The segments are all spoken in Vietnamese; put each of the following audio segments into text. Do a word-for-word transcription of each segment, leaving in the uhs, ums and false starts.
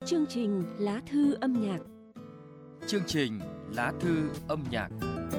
Chương trình Lá thư âm nhạc. Chương trình Lá thư âm nhạc.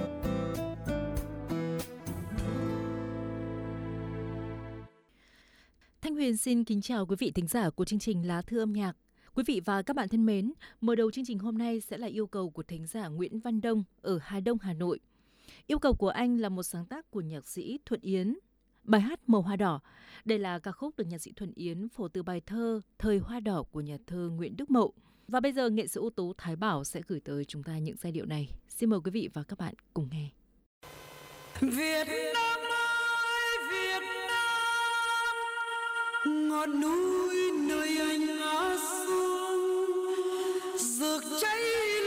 Thanh Huyền xin kính chào quý vị thính giả của chương trình Lá thư âm nhạc. Quý vị và các bạn thân mến, mở đầu chương trình hôm nay sẽ là yêu cầu của thính giả Nguyễn Văn Đông ở Hà Đông, Hà Nội. Yêu cầu của anh là một sáng tác của nhạc sĩ Thuận Yến, bài hát Màu Hoa Đỏ. Đây là ca khúc được nhạc sĩ Thuận Yến phổ từ bài thơ Thời Hoa Đỏ của nhà thơ Nguyễn Đức Mậu. Và bây giờ nghệ sĩ ưu tú Thái Bảo sẽ gửi tới chúng ta những giai điệu này. Xin mời quý vị và các bạn cùng nghe. Việt Nam ơi, Việt Nam, ngọn núi nơi anh ngã xuống, rực cháy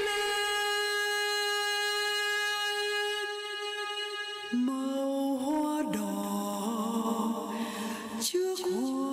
lên màu hoa đỏ trước hoàng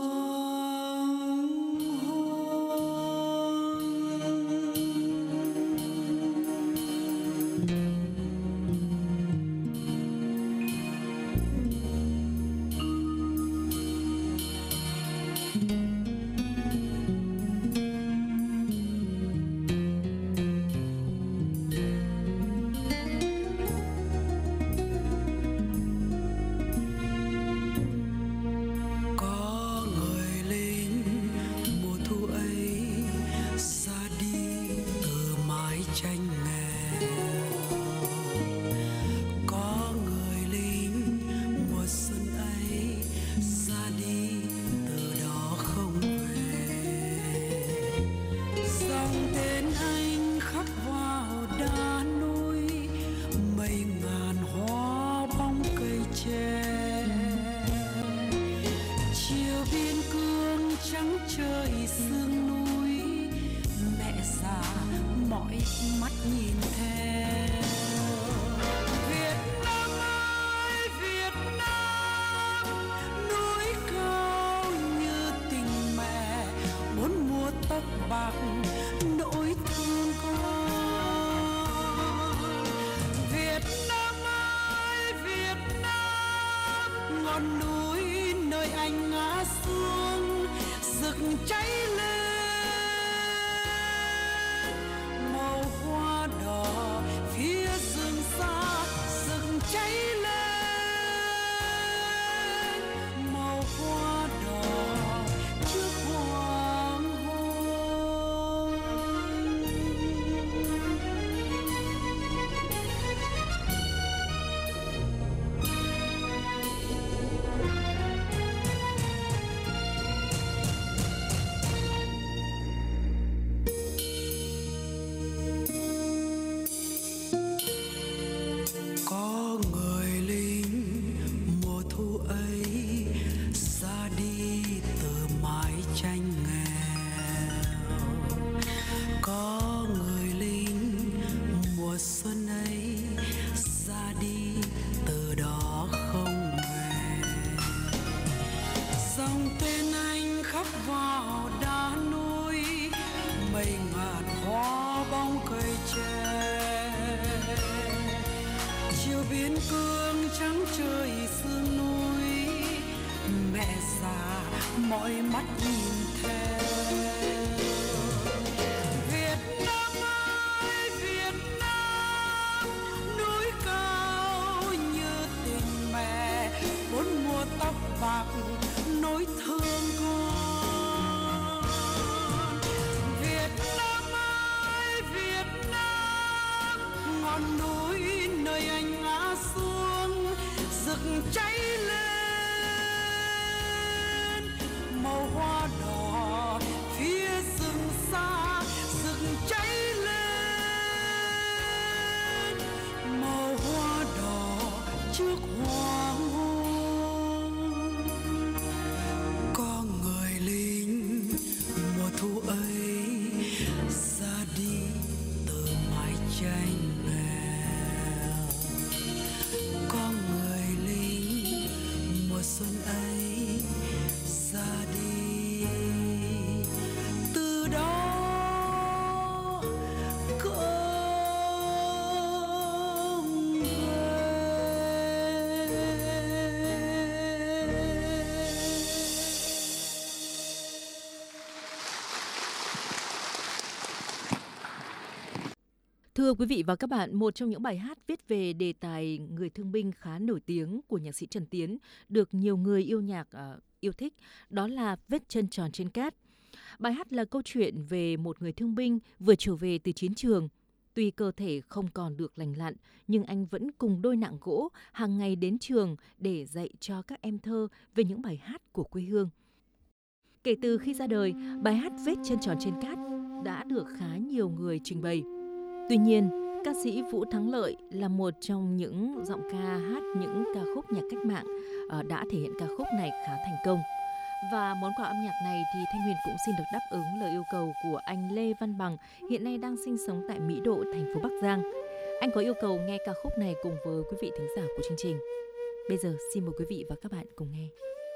Thưa quý vị và các bạn, một trong những bài hát viết về đề tài người thương binh khá nổi tiếng của nhạc sĩ Trần Tiến được nhiều người yêu nhạc uh, yêu thích, đó là Vết chân tròn trên cát. Bài hát là câu chuyện về một người thương binh vừa trở về từ chiến trường. Tuy cơ thể không còn được lành lặn, nhưng anh vẫn cùng đôi nạng gỗ hàng ngày đến trường để dạy cho các em thơ về những bài hát của quê hương. Kể từ khi ra đời, bài hát Vết chân tròn trên cát đã được khá nhiều người trình bày. Tuy nhiên, ca sĩ Vũ Thắng Lợi là một trong những giọng ca hát những ca khúc nhạc cách mạng đã thể hiện ca khúc này khá thành công. Và món quà âm nhạc này thì Thanh Huyền cũng xin được đáp ứng lời yêu cầu của anh Lê Văn Bằng, hiện nay đang sinh sống tại Mỹ Độ, thành phố Bắc Giang. Anh có yêu cầu nghe ca khúc này cùng với quý vị thính giả của chương trình. Bây giờ xin mời quý vị và các bạn cùng nghe.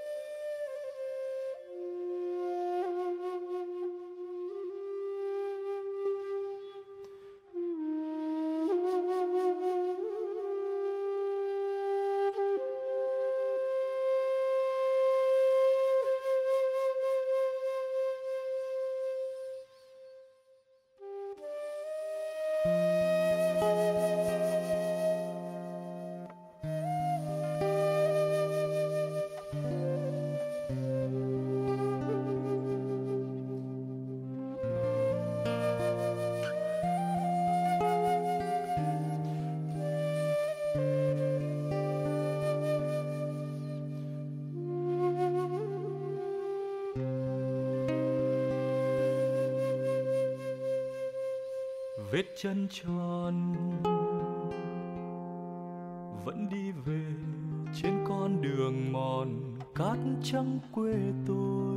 Vết chân tròn vẫn đi về trên con đường mòn cát trắng quê tôi.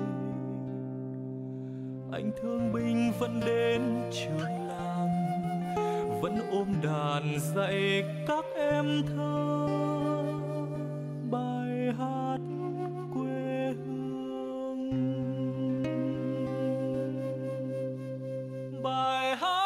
Anh thương binh vẫn đến trường làng, vẫn ôm đàn dạy các em thơ bài hát quê hương. Bài hát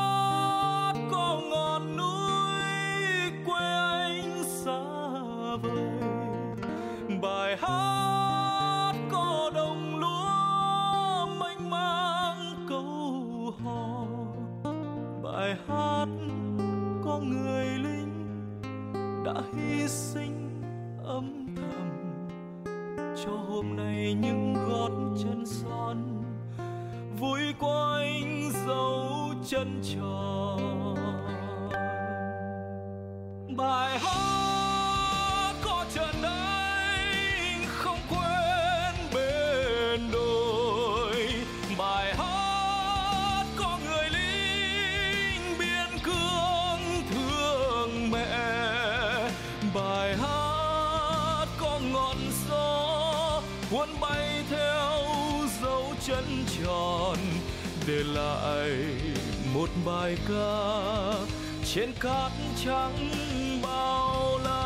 bài hát có đồng lúa mênh mang câu hò, bài hát có người lính đã hy sinh âm thầm cho hôm nay những gót chân son vui quanh dấu chân tròn. Bài hát có trần anh không quên bên đồi, bài hát có người lính biên cương thương mẹ, bài hát có ngọn gió cuốn bay theo dấu chân tròn để lại một bài ca trên cát trắng bao la.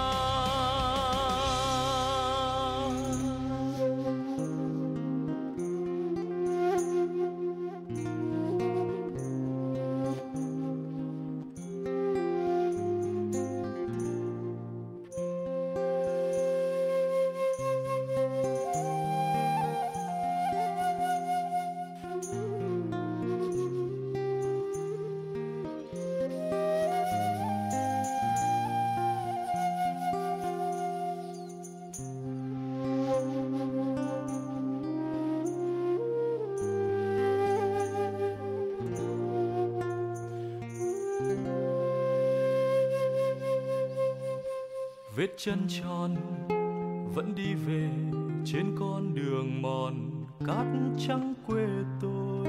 Vết chân tròn vẫn đi về trên con đường mòn cát trắng quê tôi.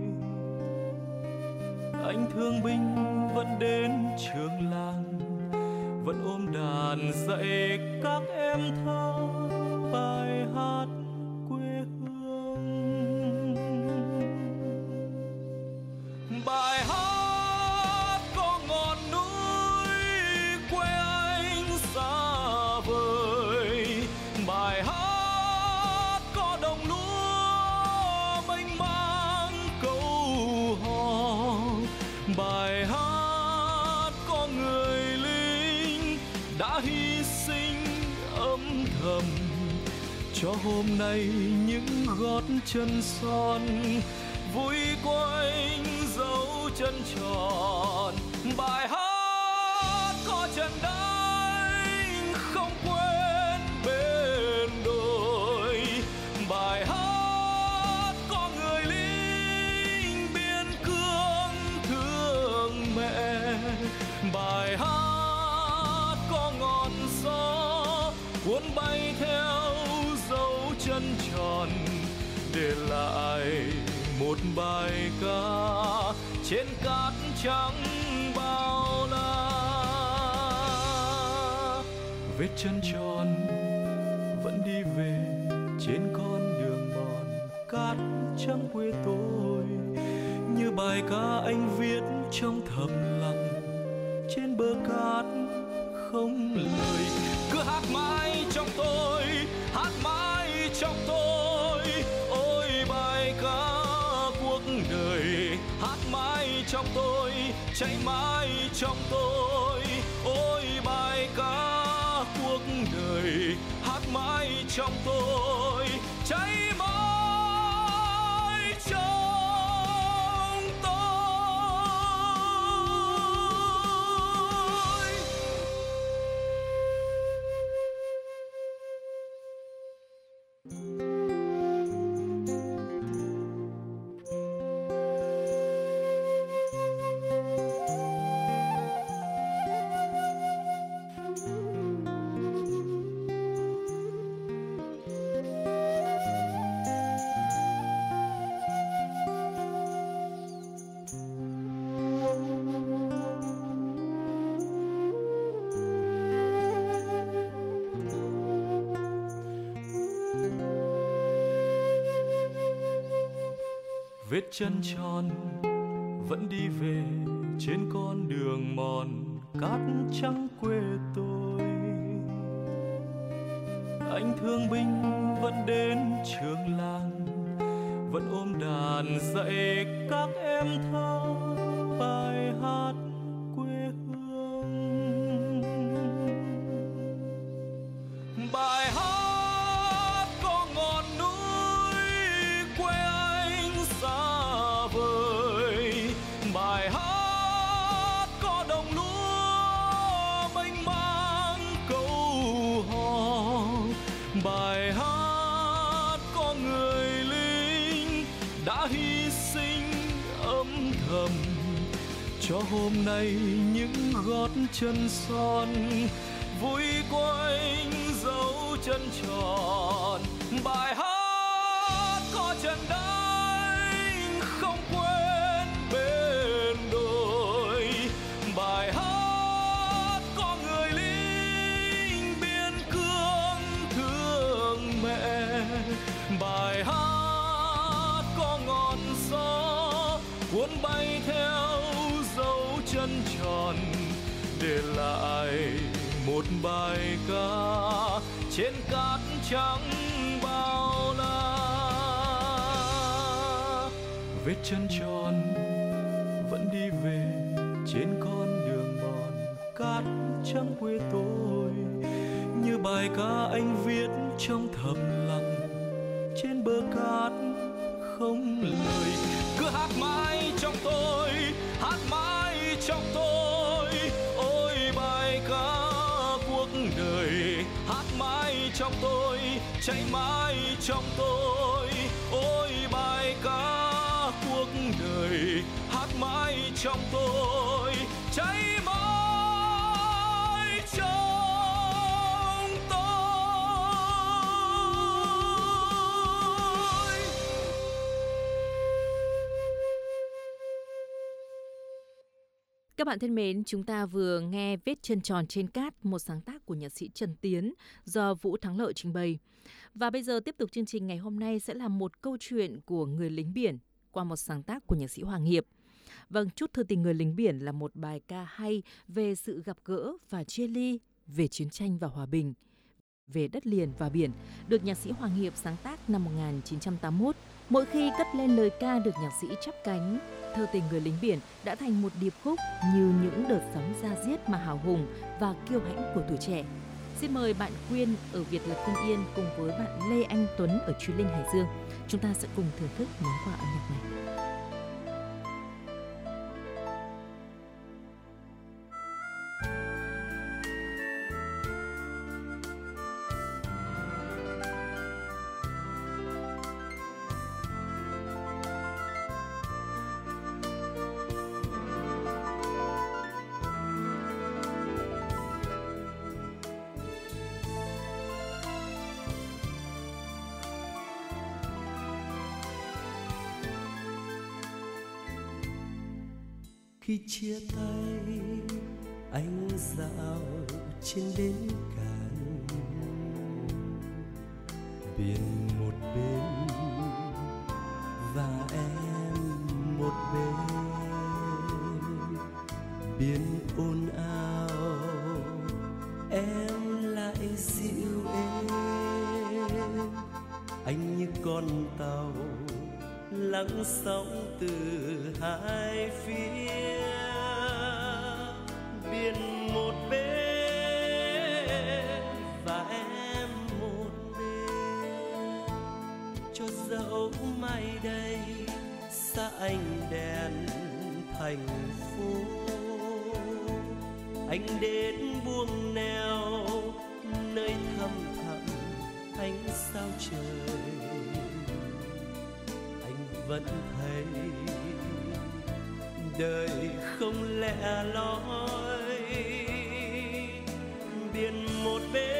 Anh thương binh vẫn đến trường làng, vẫn ôm đàn dạy các em thơ bài hát quê hương. Bài hát có ngọn núi quê anh xa vời, bài hát có đồng lúa mênh mang câu hò, bài hát có người lính đã hy sinh âm thầm cho hôm nay những gót chân son vui quanh dấu chân tròn. Bài hát có chân đánh không quên bên đồi. Bài hát có người lính biên cương thương mẹ. Bài hát có ngọn gió cuốn bay theo dấu chân tròn, để lại một bài ca trên cát trắng bao la. Vết chân tròn vẫn đi về trên con đường mòn cát trắng quê tôi, như bài ca anh viết trong thầm lặng trên bờ cát không lời. Cứ hát mãi trong tôi, hát mãi trong tôi, ôi bài ca cuộc đời. Hát mãi trong tôi, cháy mãi trong tôi, ôi bài ca cuộc đời. Hát mãi trong tôi, cháy mãi trong tôi. Vết chân tròn vẫn đi về trên con đường mòn cát trắng quê tôi. Anh thương binh vẫn đến trường làng, vẫn ôm đàn dạy các em thơ bài hát quê hương. Bài hát có ngọn núi quê anh xa vời. Bài hát có đồng lúa mênh mang câu hò. Bài hát có người lính đã hy sinh âm thầm cho hôm nay những gót chân son vui quanh dấu chân tròn. Bài hát có chân đánh không quên bên đồi. Bài hát có người lính biên cương thương mẹ. Bài hát có ngọn gió cuốn bay theo dấu chân tròn, để lại một bài ca trên cát trắng bao la. Vết chân tròn vẫn đi về trên con đường mòn cát trắng quê tôi, như bài ca anh viết trong thầm lặng trên bờ cát không lời. Cứ hát mãi trong tôi, hát mãi trong tôi, ôi bài ca cuộc đời. Hát mãi trong tôi, cháy mãi trong tôi, ôi bài ca cuộc đời. Hát mãi trong tôi, cháy mãi trong tôi. Các bạn thân mến, chúng ta vừa nghe Vết chân tròn trên cát, một sáng tác của nhạc sĩ Trần Tiến do Vũ Thắng Lợi trình bày. Và bây giờ tiếp tục chương trình ngày hôm nay sẽ là một câu chuyện của người lính biển qua một sáng tác của nhạc sĩ Hoàng Hiệp. Vâng, Chút thơ tình người lính biển là một bài ca hay về sự gặp gỡ và chia ly, về chiến tranh và hòa bình, về đất liền và biển, được nhạc sĩ Hoàng Hiệp sáng tác năm một nghìn chín trăm tám mươi mốt. Mỗi khi cất lên lời ca được nhạc sĩ chắp cánh, thơ tình người lính biển đã thành một điệp khúc như những đợt sóng da diết mà hào hùng và kiêu hãnh của tuổi trẻ. Xin mời bạn Quyên ở Việt Lập Tân Yên cùng với bạn Lê Anh Tuấn ở Truy Linh Hải Dương. Chúng ta sẽ cùng thưởng thức món quà âm nhạc này. Khi chia tay anh dạo trên bến cạn, biển một bên và em một bên. Biển ồn ào em lại dịu êm, anh như con tàu lắng sóng từ hai phía. Biển một bên và em một bên, cho dẫu mai đây xa ánh đèn thành phố, anh đến buông neo nơi thăm thẳm ánh sao trời. Anh vẫn thấy đời không lẽ loi. Biển một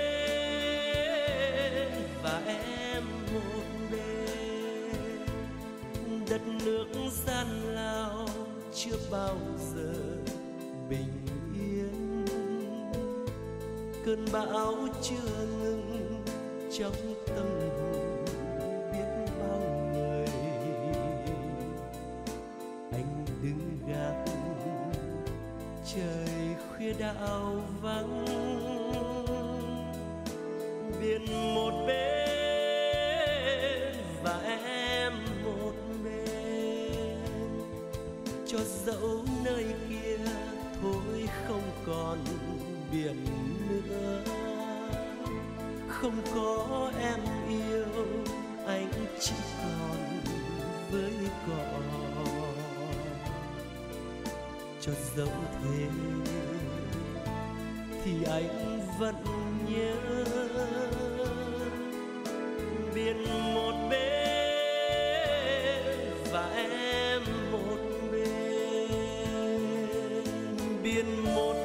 bên và em một bên, đất nước gian lao chưa bao giờ bình yên. Cơn bão chưa ngừng trong tâm hồn biết bao người. Anh đứng gác trời khuya đạo vắng. Biển một bên và em một bên, cho dẫu nơi kia thôi không còn biển nữa. Không có em yêu anh chỉ còn với cỏ. Cho dẫu thế thì anh vẫn nhớ. Biển một bên và em một bên. Biển một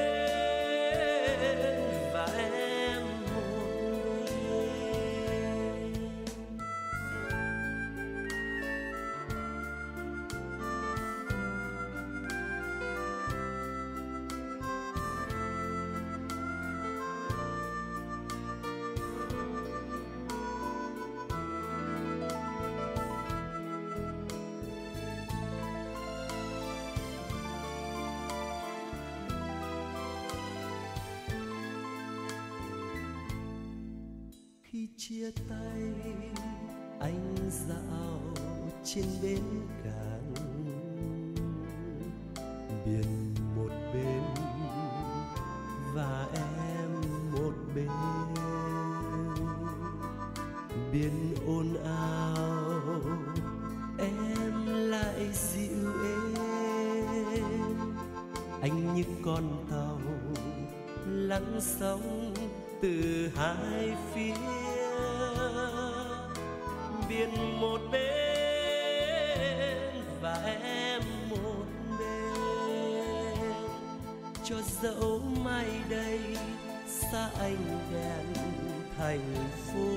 bên và em một bên. Khi chia tay anh dạo trên bến cạn, biển một bên và em một bên. Biển ồn ào em lại dịu êm, anh như con tàu lắng sóng từ hai phía. Biển một bên và em một bên, cho dẫu mai đây xa ánh đèn thành phố,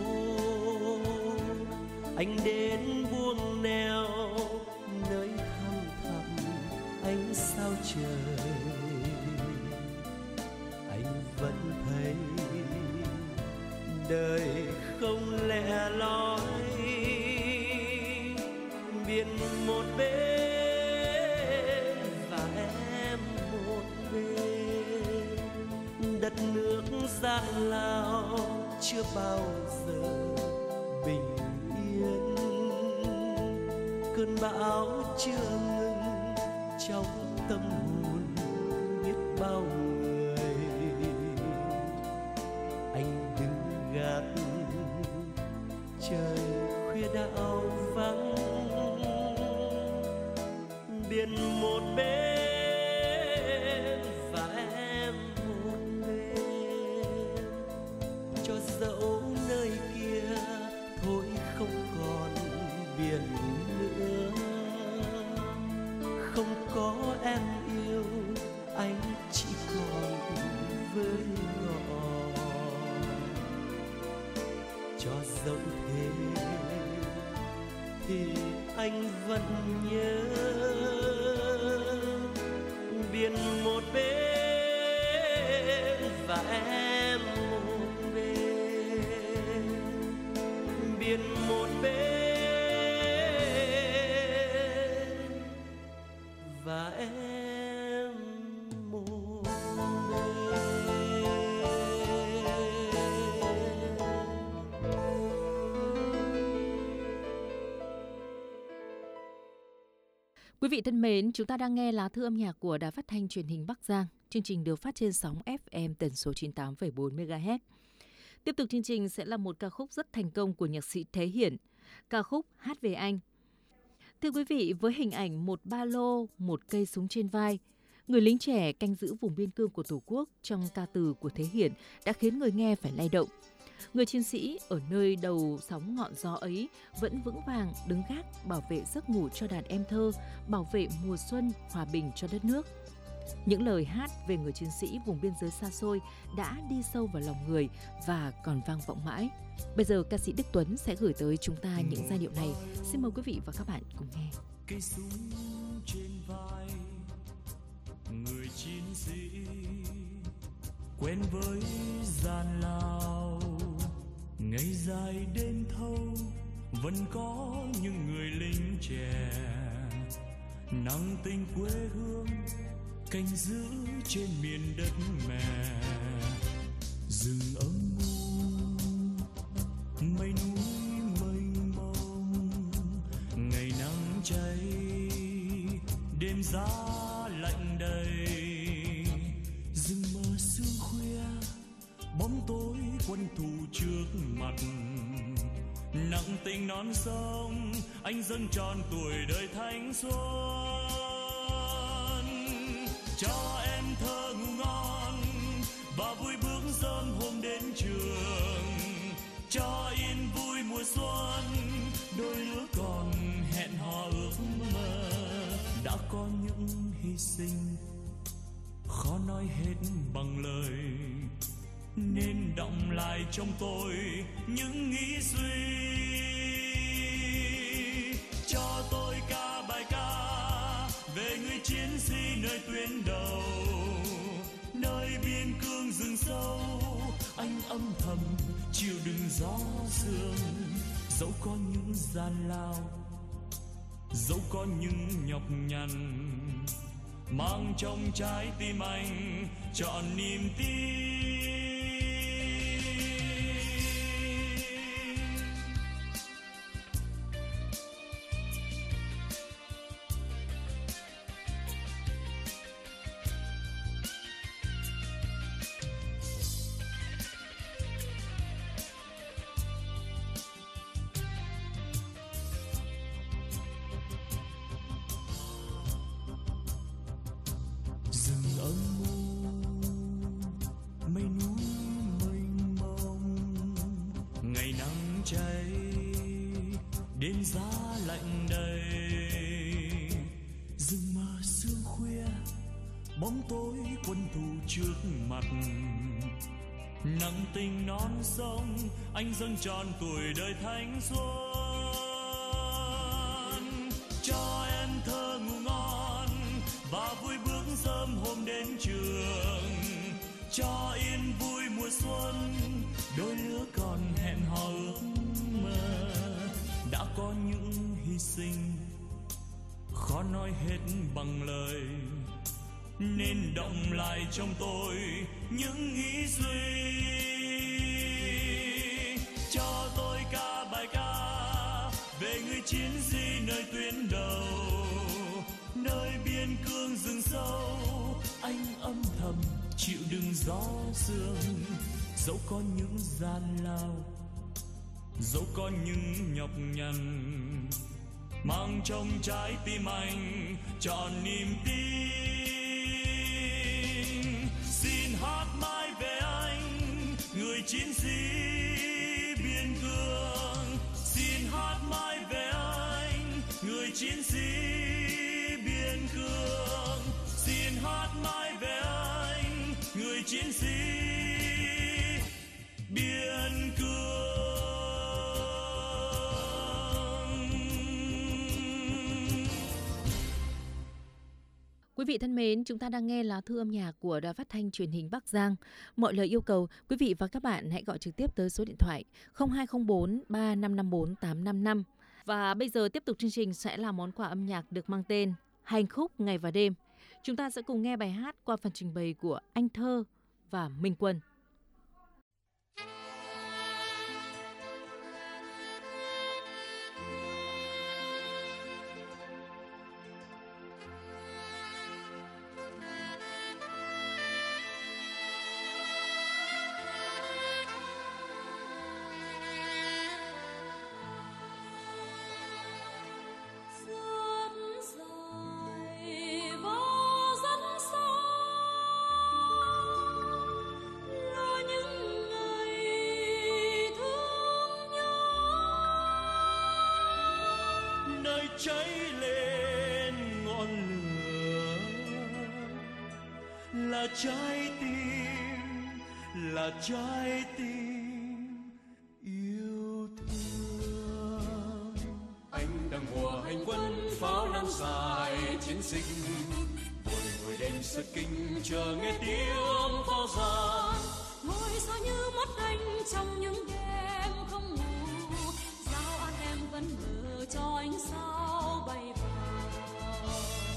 anh đến buông neo nơi thăm thẳm ánh sao trời. Anh vẫn thấy đời không lẽ loi. Biển một bên và em một bên, đất nước gian lao chưa bao giờ bình yên. Cơn bão chưa ngừng trong tâm hồn biết bao người. Anh đứng gác trời khuya đạo vắng. Biển một bên và em một bên, cho dẫu nơi kia thôi không còn biển nữa. Không có em yêu anh chỉ còn với ngõ. Cho dẫu thế thì anh vẫn nhớ. biển một bên và em một bên, biển một bên và em một bên. Quý vị thân mến, chúng ta đang nghe lá thư âm nhạc của Đài Phát thanh Truyền hình Bắc Giang. Chương trình được phát trên sóng ép em tần số chín mươi tám phẩy bốn mê ga héc. Tiếp tục chương trình sẽ là một ca khúc rất thành công của nhạc sĩ Thế Hiển, ca khúc Hát Về Anh. Thưa quý vị, với hình ảnh một ba lô, một cây súng trên vai, người lính trẻ canh giữ vùng biên cương của Tổ quốc trong ca từ của Thế Hiển đã khiến người nghe phải lay động. Người chiến sĩ ở nơi đầu sóng ngọn gió ấy vẫn vững vàng đứng gác bảo vệ giấc ngủ cho đàn em thơ, bảo vệ mùa xuân hòa bình cho đất nước. Những lời hát về người chiến sĩ vùng biên giới xa xôi đã đi sâu vào lòng người và còn vang vọng mãi. Bây giờ ca sĩ Đức Tuấn sẽ gửi tới chúng ta những giai điệu này. Xin mời quý vị và các bạn cùng nghe. Cây súng trên vai, người chiến sĩ quen với gian lao, ngày dài đêm thâu vẫn có những người lính trẻ nặng tình quê hương canh giữ trên miền đất mẹ. Rừng âm u, mây núi mênh mông, ngày nắng cháy đêm giá lạnh đầy. Rừng mờ sương khuya, bóng tối quân thù trước mặt, nặng tình non sông anh dâng tròn tuổi đời thanh xuân. Cho em thơ ngủ ngon và vui bước sớm hôm đến trường, cho yên vui mùa xuân đôi lứa còn hẹn hò ước mơ. Đã có những hy sinh khó nói hết bằng lời, nên đọng lại trong tôi những nghĩ suy. Cho tôi ca bài ca về người chiến sĩ nơi tuyến đầu, nơi biên cương rừng sâu anh âm thầm chịu đựng gió sương. Dẫu có những gian lao, dẫu có những nhọc nhằn, mang trong trái tim anh trọn niềm tin. Đêm giá lạnh đầy, rừng mờ sương khuya, bóng tối quân thù trước mặt, nặng tình non sông anh dâng tròn tuổi đời thanh xuân. Cho em thơ ngủ ngon và vui bước sớm hôm đến trường, cho yên vui mùa xuân đôi lứa còn hẹn hò ước mơ. Đã có những hy sinh khó nói hết bằng lời, nên đọng lại trong tôi những nghĩ suy. Cho tôi ca bài ca về người chiến sĩ nơi tuyến đầu, nơi biên cương rừng sâu anh âm thầm chịu đựng gió sương. Dẫu có những gian lao, dẫu có những nhọc nhằn, mang trong trái tim anh trọn niềm tin. Xin hát mãi về anh, người chiến sĩ biên cương. Xin hát mãi về anh, người chiến sĩ biên cương. Xin hát mãi về anh, người chiến sĩ biên cương. Quý vị thân mến, chúng ta đang nghe lá thư âm nhạc của Đài Phát thanh Truyền hình Bắc Giang. Mọi lời yêu cầu, quý vị và các bạn hãy gọi trực tiếp tới số điện thoại không hai không bốn ba năm năm bốn tám năm năm. Và bây giờ tiếp tục chương trình sẽ là món quà âm nhạc được mang tên Hành khúc ngày và đêm. Chúng ta sẽ cùng nghe bài hát qua phần trình bày của Anh Thơ và Minh Quân. Cháy lên ngọn lửa là trái tim, là trái tim yêu thương. Anh đang mùa hành quân pháo năm dài chiến dịch, buổi ngồi đêm sơ kinh chờ nghe tiếng pháo giàn. Ngồi sao như mắt anh trong những đêm không ngủ, sao anh em vẫn mơ cho ánh sao bay vào.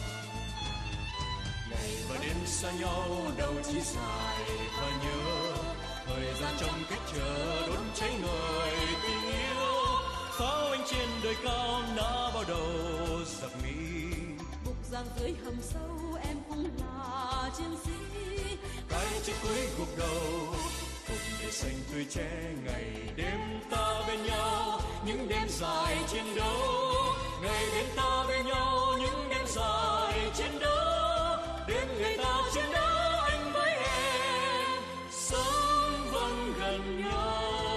Ngày và đêm xa nhau đâu chỉ dài và nhớ, thời gian trong cách chờ đốt cháy người tình yêu. Pháo anh trên đời cao đã bao đầu giặc mỹ, Bục giang dưới hầm sâu em cũng là chiến sĩ. cái chết cuối gục đầu cùng để xanh tươi che ngày đêm ta bên nhau, những đêm dài chiến đấu. Ngày đêm ta bên nhau, những đêm dài chiến đấu. Đêm ngày ta chiến đấu, anh với em sống vẫn gần nhau.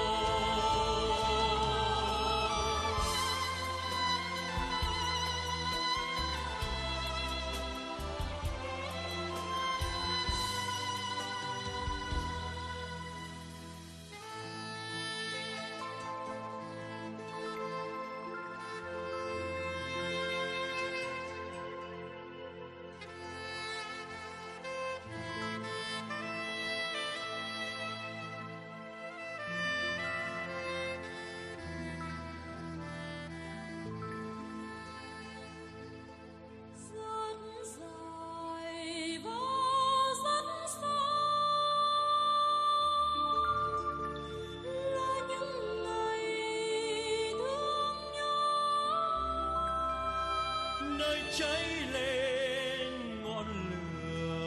Cháy lên ngọn lửa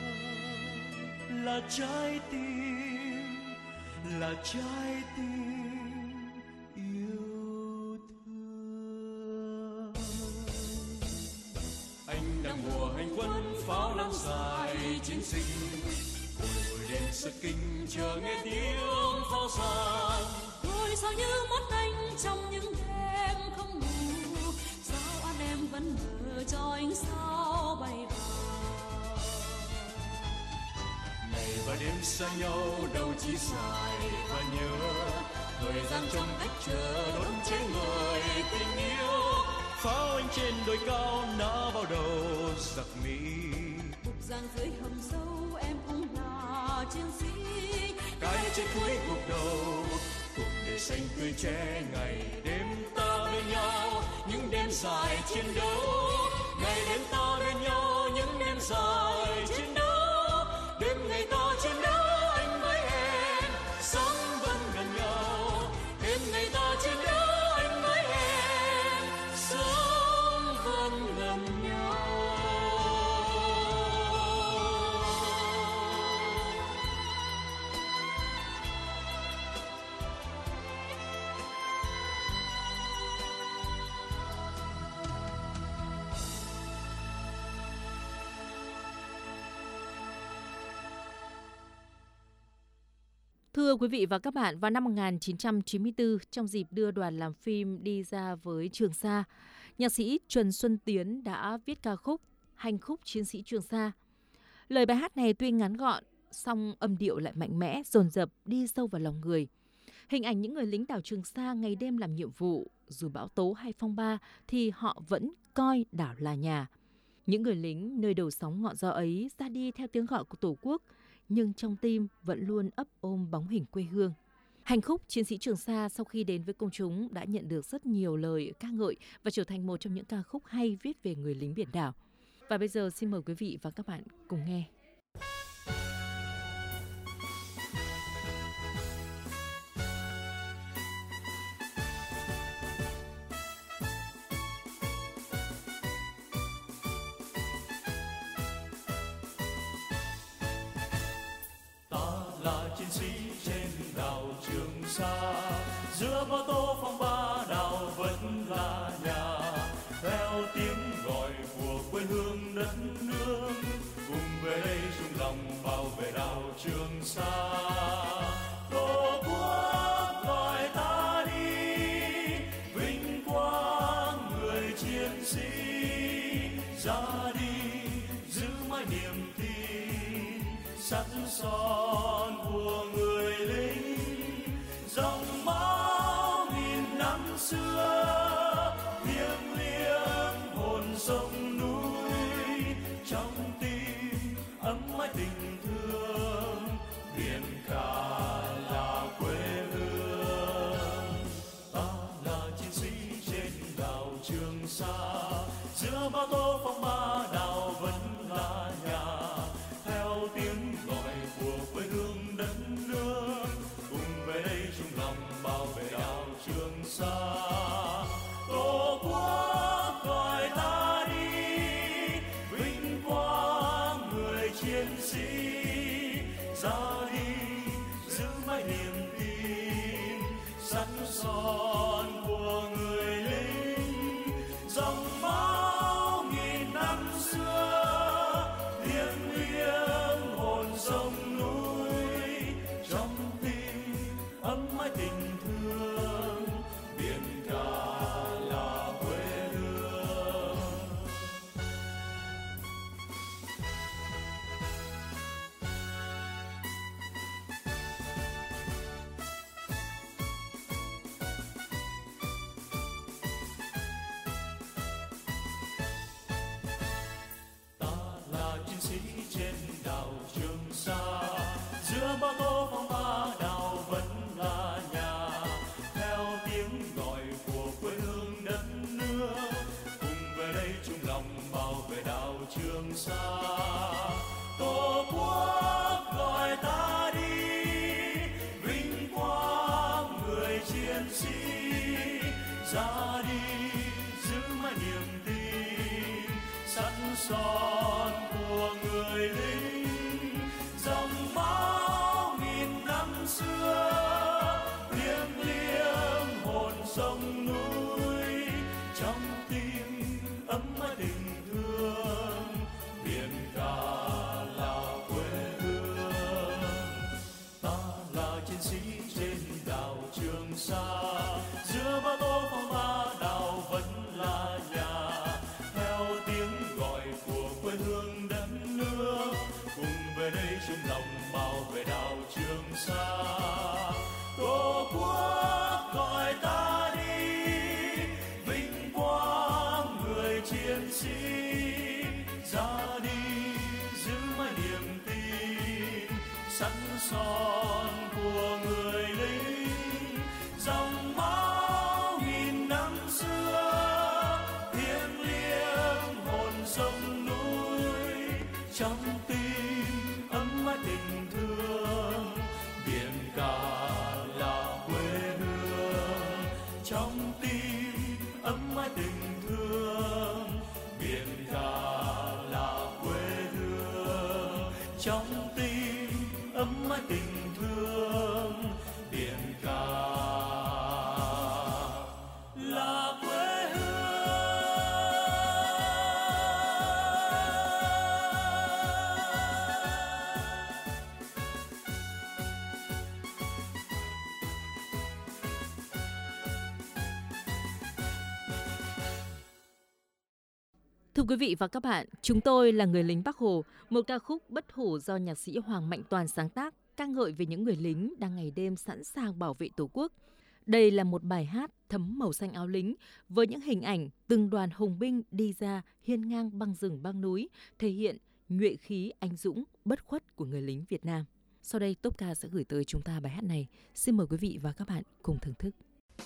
là trái tim, là trái tim yêu thương. Anh đang mùa hành quân pháo năm dài chiến dịch, buổi ngồi đêm sơ kinh chờ nghe tiếng pháo giàn. Ngồi sao như mắt anh trong những đêm không ngủ, sao anh em vẫn mơ cho ánh sao bay vào. Ngày và đêm xa nhau đâu chỉ dài và nhớ, thời gian trong cách chờ đón cháy người tình yêu. Pháo anh trên đồi cao nã vào đầu giặc mỹ, Bục giang dưới hầm sâu em cũng là chiến sĩ. cái chết cuối gục đầu cuộc đời xanh tươi che ngày đêm ta bên nhau, những đêm dài chiến đấu. Ngày đêm ta bên nhau, những đêm dài chiến đấu. Đêm ngày ta chiến đấu, anh với em sống vẫn gần nhau. Đêm ngày ta chiến đấu, anh với em sống vẫn gần nhau. Thưa quý vị và các bạn, vào năm một nghìn chín trăm chín mươi tư, trong dịp đưa đoàn làm phim đi ra với Trường Sa, nhạc sĩ Trần Xuân Tiến đã viết ca khúc Hành khúc chiến sĩ Trường Sa. Lời bài hát này tuy ngắn gọn, song âm điệu lại mạnh mẽ, dồn dập, đi sâu vào lòng người. Hình ảnh những người lính đảo Trường Sa ngày đêm làm nhiệm vụ, dù bão tố hay phong ba thì họ vẫn coi đảo là nhà. Những người lính nơi đầu sóng ngọn gió ấy ra đi theo tiếng gọi của Tổ quốc, nhưng trong tim vẫn luôn ấp ôm bóng hình quê hương. Hành khúc Chiến sĩ Trường Sa sau khi đến với công chúng đã nhận được rất nhiều lời ca ngợi và trở thành một trong những ca khúc hay viết về người lính biển đảo. Và bây giờ xin mời quý vị và các bạn cùng nghe. Chiến sĩ trên đảo Trường Sa, giữa bão tố phong ba đảo vẫn là nhà. Theo tiếng gọi của quê hương đất nước, cùng về đây chung lòng bảo vệ đảo Trường Sa. Tổ quốc gọi ta đi, vinh quang người chiến sĩ, ra đi giữ mãi niềm tin sắt son của người lính. Dòng máu nghìn năm xưa thiêng liêng hồn sông núi, trong tim ấm ái tình thương, biển cả là quê hương. Ta là chiến sĩ trên đảo Trường Sa, giữa bão tố phong ba đảo vẫn là nhà. Theo tiếng gọi của quê hương đất nước, cùng về đây chung lòng bảo vệ đảo Trường Sa. Tổ quốc gọi ta đi, vinh quang người chiến sĩ, ra đi giữ mãi niềm tin sắt son của người lính. Dòng máu nghìn năm xưa thiêng liêng hồn sông núi, trong tim ấm ái tình thương, biển cả là quê hương. Ta là chiến sĩ trên đảo Trường Sa, giữa bão tố phong ba đảo vẫn là nhà. Theo tiếng gọi của quê hương đất nước, cùng về đây chung lòng bảo vệ đảo Trường Sa. Tổ quốc gọi ta đi, vinh quang người chiến sĩ, ra đi giữ mãi niềm tin sắt son của người lính. Dòng máu nghìn năm xưa thiêng liêng hồn sông núi, trong tim ấm ái tình thương, biển cả là quê hương. Ta là chiến sĩ trên đảo Trường Sa, giữa bão tố phong ba đảo vẫn là nhà. Theo tiếng gọi của quê hương đất nước, cùng về đây chung lòng bảo vệ đảo Trường Sa. Tổ quốc gọi ta đi, vinh quang người chiến sĩ, ra đi giữ mãi niềm tin sắt son của người lính. Dòng máu nghìn năm xưa thiêng liêng hồn sông núi, trong tim ấm ái tình thương, biển cả là quê hương. Trong tim ấm ái tình thương, biển cả là quê hương. Trong tim ấm ái tình thương, biển cả là quê hương. Thưa quý vị và các bạn, chúng tôi là người lính Bác Hồ, một ca khúc bất hủ do nhạc sĩ Hoàng Mạnh Toàn sáng tác, ca ngợi về những người lính đang ngày đêm sẵn sàng bảo vệ Tổ quốc. Đây là một bài hát thấm màu xanh áo lính với những hình ảnh từng đoàn hùng binh đi ra hiên ngang băng rừng băng núi, thể hiện nhuệ khí anh dũng, bất khuất của người lính Việt Nam. Sau đây Top Ca sẽ gửi tới chúng ta bài hát này. Xin mời quý vị và các bạn cùng thưởng thức.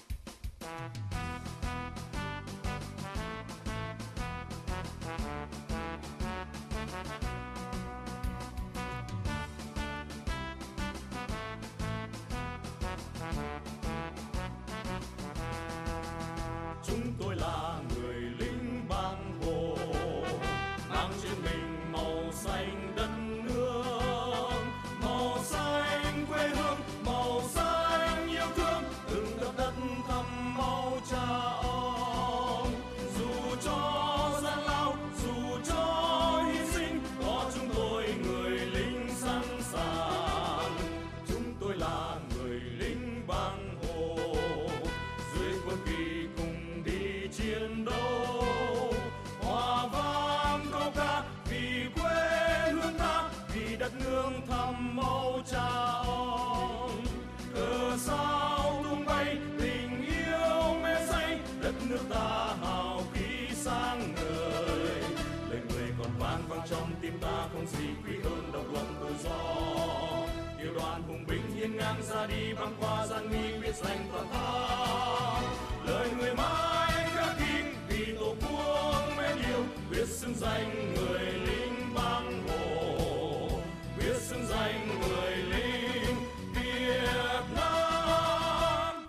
Chúng tôi là người lính băng hồ, mang trên mình màu xanh đất nước, màu xanh quê hương, màu xanh yêu thương, từng đợt đất thắm máu cha ông. Dù cho gian lao, dù cho hy sinh, có chúng tôi người lính sẵn sàng. Chúng tôi là người lính băng hồ, dưới quân kỳ cùng đi chiến đấu, hòa vang câu ca vì quê hương ta, vì đất nước thắm máu cha ông. Cờ sao tung bay tình yêu mê say, đất nước ta hào khí sáng ngời. Lời người còn vang vang trong tim ta, không gì quý hơn độc lập tự do. Yêu đoàn hùng binh hiên ngang ra đi, băng qua gian nguy quyết giành toàn thắng. Lời người mãi khắc ghi vì tổ quốc mến yêu, quyết xưng danh người lính băng hồ, quyết xưng danh người lính Việt Nam.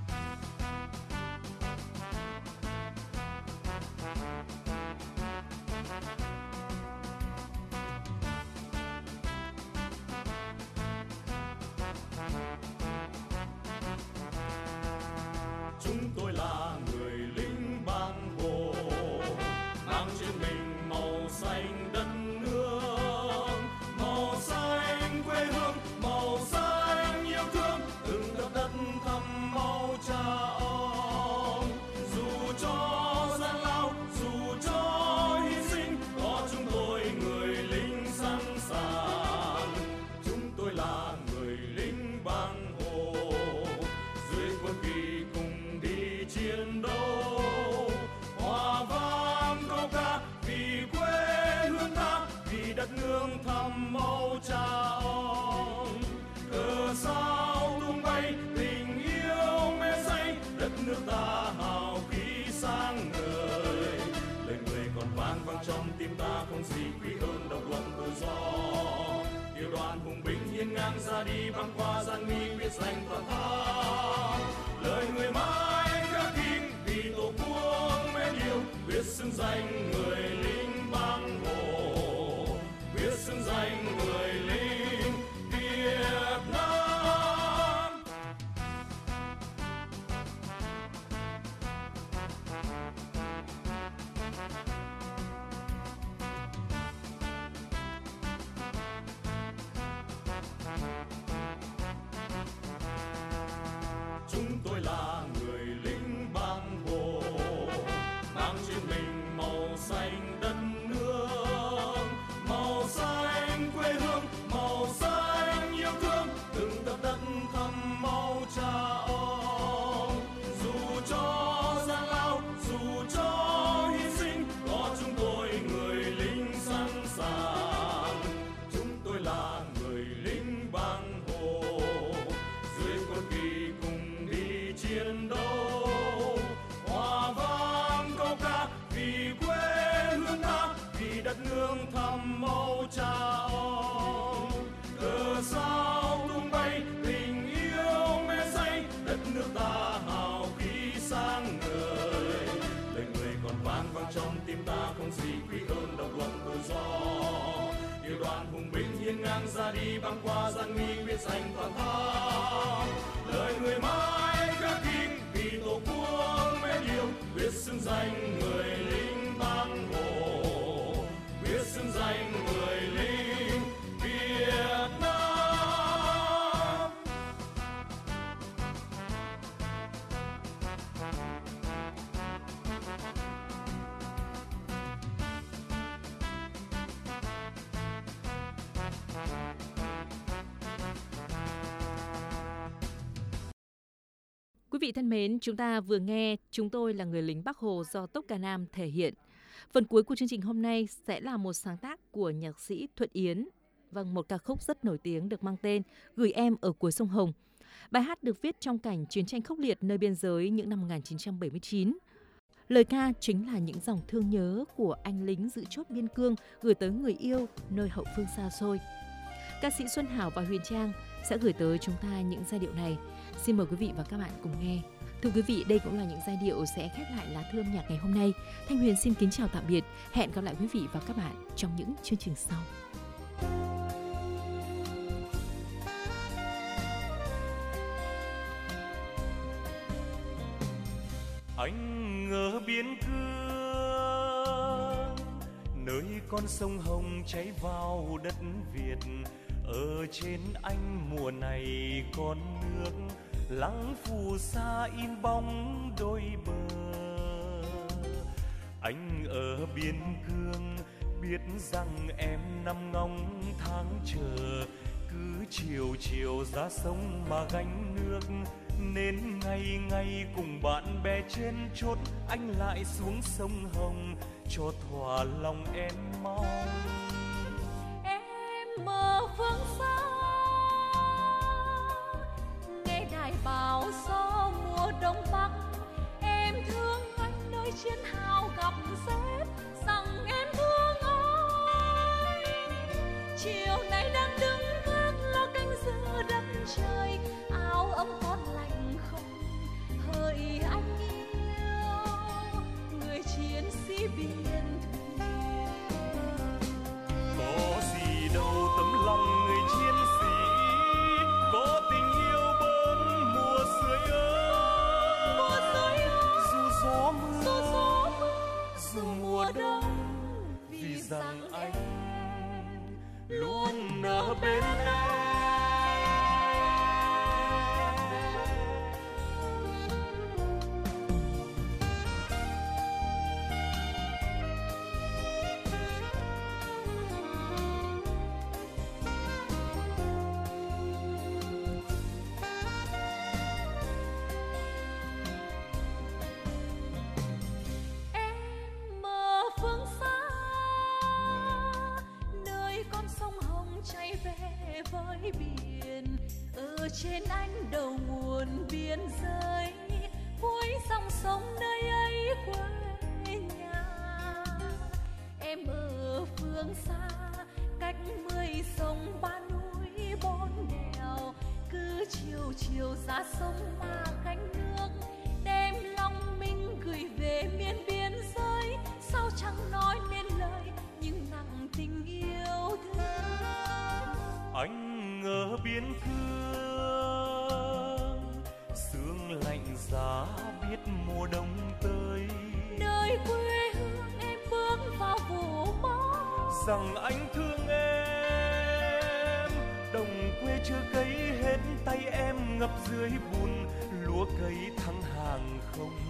Chúng tôi là người lính băng hồ, mang trên mình màu xanh đất nước, màu xanh quê hương, màu xanh yêu thương, từng đợt đất thắm máu cha ông. Dù cho gian lao, dù cho hy sinh, có chúng tôi người lính sẵn sàng. Chúng tôi là người lính băng hồ, dưới quân kỳ cùng đi chiến đấu, hòa vang câu ca vì quê hương ta, vì đất nước thắm máu cha ông. Cờ sao tung bay tình yêu mê say, đất nước ta hào khí sáng ngời. Lời người còn vang vang trong tim ta, không gì quý hơn độc lập tự do. Yêu đoàn hùng binh hiên ngang ra đi, băng qua gian nguy quyết giành toàn thắng. Lời người mãi khắc ghi vì tổ quốc mến yêu, quyết xưng danh người lính băng hồ, quyết xưng danh người lính Việt Nam. Chúng tôi là người lính băng hồ, mang trên mình màu xanh đất nước, màu xanh quê hương, màu xanh yêu thương, từng đợt đất thắm máu cha ông. Dù cho gian lao, dù cho hy sinh, có chúng tôi người lính sẵn sàng. Chúng tôi là người lính băng hồ, dưới quân kỳ cùng đi chiến đấu, hòa vang câu ca vì quê hương ta, vì đất nước thắm máu cha ông. Cờ sao tung bay tình yêu mê say, đất nước ta hào khí sáng ngời. Lời người còn vang vang trong tim ta, không gì quý hơn độc lập tự do. Yêu đoàn hùng binh hiên ngang ra đi, băng qua gian nguy quyết giành toàn thắng. Lời người mãi khắc ghi vì tổ quốc mến yêu, quyết xưng danh người lính băng hồ, quyết xưng danh người lính Việt Nam. Quý vị thân mến, chúng ta vừa nghe Chúng tôi là người lính Bác Hồ do Tốp Ca Nam thể hiện. Phần cuối của chương trình hôm nay sẽ là một sáng tác của nhạc sĩ Thuận Yến. Vâng, một ca khúc rất nổi tiếng được mang tên Gửi Em Ở Cuối Sông Hồng. Bài hát được viết trong cảnh chiến tranh khốc liệt nơi biên giới những năm một nghìn chín trăm bảy mươi chín. Lời ca chính là những dòng thương nhớ của anh lính giữ chốt biên cương gửi tới người yêu nơi hậu phương xa xôi. Ca sĩ Xuân Hảo và Huyền Trang sẽ gửi tới chúng ta những giai điệu này. Xin mời quý vị và các bạn cùng nghe. Thưa quý vị, đây cũng là những giai điệu sẽ khép lại lá thư âm nhạc ngày hôm nay. Thanh Huyền xin kính chào tạm biệt. Hẹn gặp lại quý vị và các bạn trong những chương trình sau. Anh ở biên cương, nơi con sông Hồng chảy vào đất Việt. Ở trên anh mùa này con nước lắng phù sa in bóng đôi bờ. Anh ở biên cương biết rằng em nằm ngóng tháng chờ, cứ chiều chiều ra sông mà gánh nước, nên ngày ngày cùng bạn bè trên chốt anh lại xuống sông Hồng cho thỏa lòng em mong. Em ở phương xa nghe đài báo gió mùa đông bắc, em thương anh nơi chiến hào gặp rét, rằng em thương anh. Chiều nay đang đứng gác lo canh giữ đất trời, áo ấm con lạnh không hỡi anh yêu người chiến sĩ biên thùy. Có gì đâu tấm lòng người chiến sĩ, có tình yêu bốn mùa sưởi ấm. Mùa sưởi ấm, dù gió mưa, dù gió mưa, dù mùa đông, vì rằng anh luôn ở bên em. Em ở phương xa nơi con sông Hồng chảy về với biển, ở trên anh đầu nguồn biên giới, cuối dòng sông nơi ấy quê nhà. Em ở phương xa cách mười sông ba núi bốn đèo, cứ chiều chiều ra sông mà gánh nước, đem lòng mình gửi về miền biên giới. Sao chẳng nói nên lời nhưng nặng tình yêu thương. Anh ở biên cương, sương lạnh giá biết mùa đông tới, Nơi quê hương em bước vào vụ mơ, rằng anh thương em. Đồng quê chưa cấy hết tay em ngập dưới bùn, lúa cấy thắng hàng không.